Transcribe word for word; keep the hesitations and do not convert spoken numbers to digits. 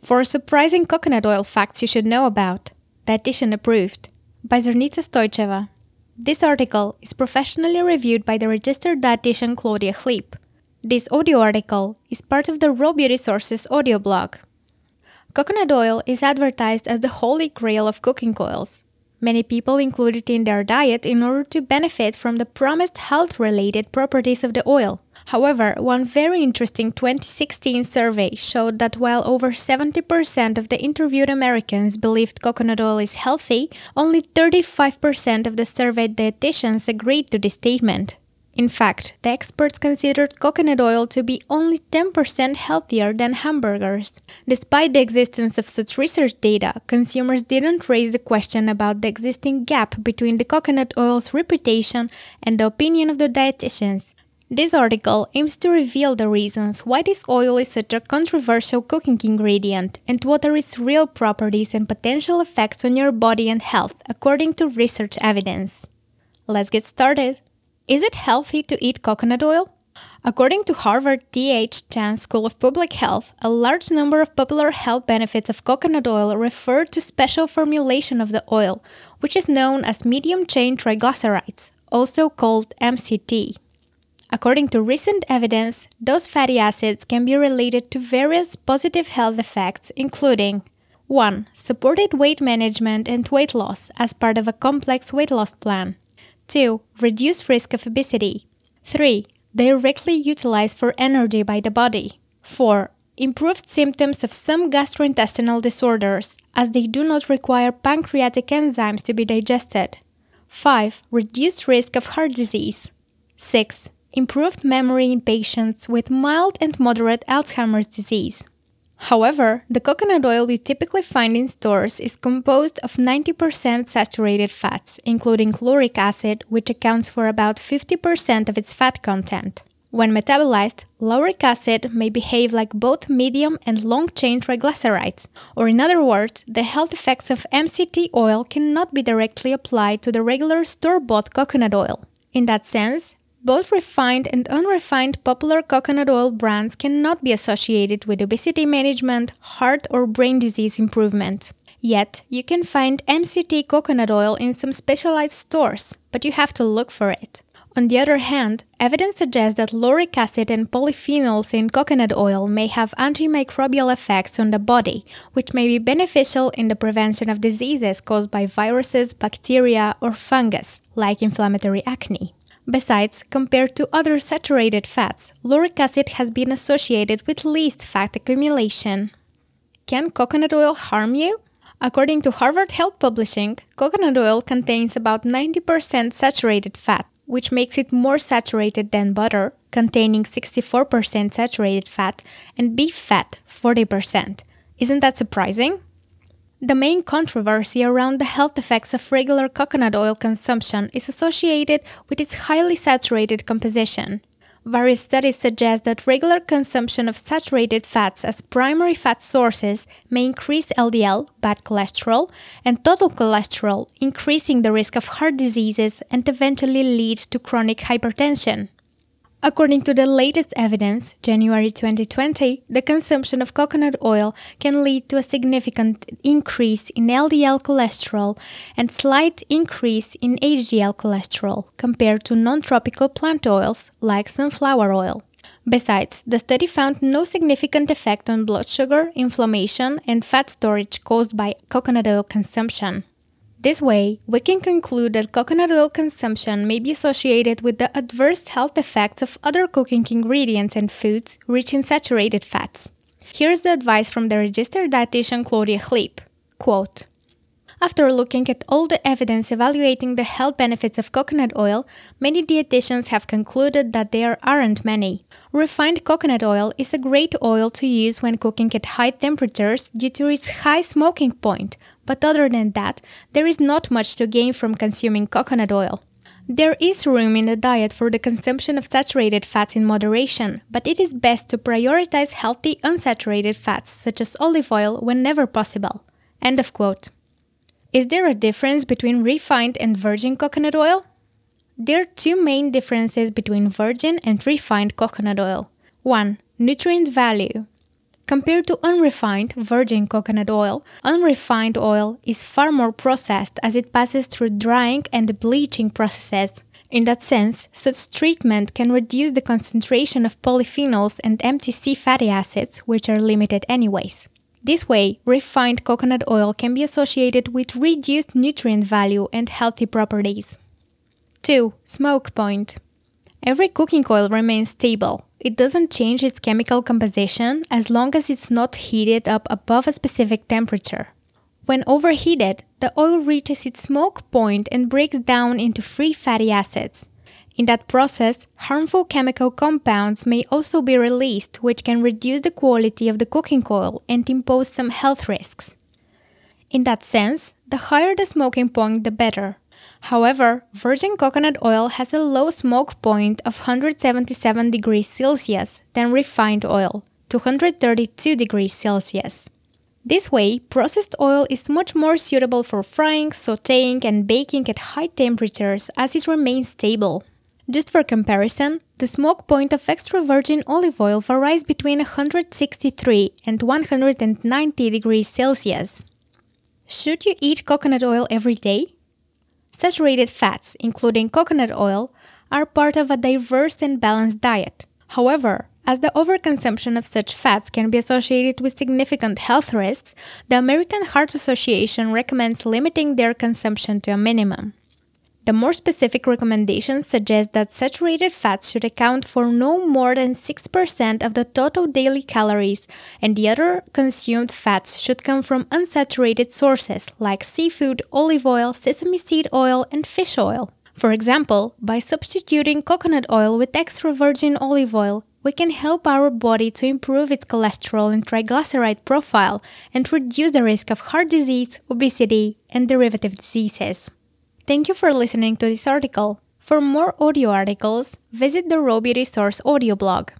Four surprising coconut oil facts you should know about. Dietitian approved. By Zornica Stoicheva. This article is professionally reviewed by the registered dietitian Claudia Chleeb. This audio article is part of the Raw Beauty Sources audio blog. Coconut oil is advertised as the holy grail of cooking oils. Many people include it in their diet in order to benefit from the promised health-related properties of the oil. However, one very interesting twenty sixteen survey showed that while over seventy percent of the interviewed Americans believed coconut oil is healthy, only thirty-five percent of the surveyed dietitians agreed to this statement. In fact, the experts considered coconut oil to be only ten percent healthier than hamburgers. Despite the existence of such research data, consumers didn't raise the question about the existing gap between the coconut oil's reputation and the opinion of the dietitians. This article aims to reveal the reasons why this oil is such a controversial cooking ingredient and what are its real properties and potential effects on your body and health according to research evidence. Let's get started. Is it healthy to eat coconut oil? According to Harvard T H Chan School of Public Health, a large number of popular health benefits of coconut oil refer to special formulation of the oil, which is known as medium-chain triglycerides, also called M C T. According to recent evidence, those fatty acids can be related to various positive health effects, including one. Supported weight management and weight loss as part of a complex weight loss plan. two. Reduced risk of obesity. three. Directly utilized for energy by the body. four. Improved symptoms of some gastrointestinal disorders, as they do not require pancreatic enzymes to be digested. five. Reduced risk of heart disease. six. Improved memory in patients with mild and moderate Alzheimer's disease. However, the coconut oil you typically find in stores is composed of ninety percent saturated fats, including lauric acid, which accounts for about fifty percent of its fat content. When metabolized, lauric acid may behave like both medium and long-chain triglycerides, or in other words, the health effects of M C T oil cannot be directly applied to the regular store-bought coconut oil. In that sense, both refined and unrefined popular coconut oil brands cannot be associated with obesity management, heart or brain disease improvement. Yet, you can find M C T coconut oil in some specialized stores, but you have to look for it. On the other hand, evidence suggests that lauric acid and polyphenols in coconut oil may have antimicrobial effects on the body, which may be beneficial in the prevention of diseases caused by viruses, bacteria, or fungus, like inflammatory acne. Besides, compared to other saturated fats, lauric acid has been associated with least fat accumulation. Can coconut oil harm you? According to Harvard Health Publishing, coconut oil contains about ninety percent saturated fat, which makes it more saturated than butter, containing sixty-four percent saturated fat, and beef fat, forty percent. Isn't that surprising? The main controversy around the health effects of regular coconut oil consumption is associated with its highly saturated composition. Various studies suggest that regular consumption of saturated fats as primary fat sources may increase L D L, bad cholesterol, and total cholesterol, increasing the risk of heart diseases and eventually lead to chronic hypertension. According to the latest evidence, January twenty twenty, the consumption of coconut oil can lead to a significant increase in L D L cholesterol and slight increase in H D L cholesterol compared to non-tropical plant oils like sunflower oil. Besides, the study found no significant effect on blood sugar, inflammation, and fat storage caused by coconut oil consumption. This way, we can conclude that coconut oil consumption may be associated with the adverse health effects of other cooking ingredients and foods rich in saturated fats. Here's the advice from the registered dietitian Claudia Chleeb. Quote, "After looking at all the evidence evaluating the health benefits of coconut oil, many dietitians have concluded that there aren't many. Refined coconut oil is a great oil to use when cooking at high temperatures due to its high smoking point, but other than that, there is not much to gain from consuming coconut oil. There is room in the diet for the consumption of saturated fats in moderation, but it is best to prioritize healthy unsaturated fats such as olive oil whenever possible." End of quote. Is there a difference between refined and virgin coconut oil? There are two main differences between virgin and refined coconut oil. one. Nutrient value. Compared to unrefined virgin coconut oil, unrefined oil is far more processed as it passes through drying and bleaching processes. In that sense, such treatment can reduce the concentration of polyphenols and M T C fatty acids, which are limited anyways. This way, refined coconut oil can be associated with reduced nutrient value and healthy properties. two. Smoke point. Every cooking oil remains stable. It doesn't change its chemical composition as long as it's not heated up above a specific temperature. When overheated, the oil reaches its smoke point and breaks down into free fatty acids. In that process, harmful chemical compounds may also be released, which can reduce the quality of the cooking oil and impose some health risks. In that sense, the higher the smoking point, the better. However, virgin coconut oil has a low smoke point of one hundred seventy-seven degrees Celsius than refined oil, two hundred thirty-two degrees Celsius. This way, processed oil is much more suitable for frying, sautéing, and baking at high temperatures as it remains stable. Just for comparison, the smoke point of extra virgin olive oil varies between one hundred sixty-three and one hundred ninety degrees Celsius. Should you eat coconut oil every day? Saturated fats, including coconut oil, are part of a diverse and balanced diet. However, as the overconsumption of such fats can be associated with significant health risks, the American Heart Association recommends limiting their consumption to a minimum. The more specific recommendations suggest that saturated fats should account for no more than six percent of the total daily calories, and the other consumed fats should come from unsaturated sources like seafood, olive oil, sesame seed oil, and fish oil. For example, by substituting coconut oil with extra virgin olive oil, we can help our body to improve its cholesterol and triglyceride profile and reduce the risk of heart disease, obesity, and derivative diseases. Thank you for listening to this article. For more audio articles, visit the Raw Beauty Source audio blog.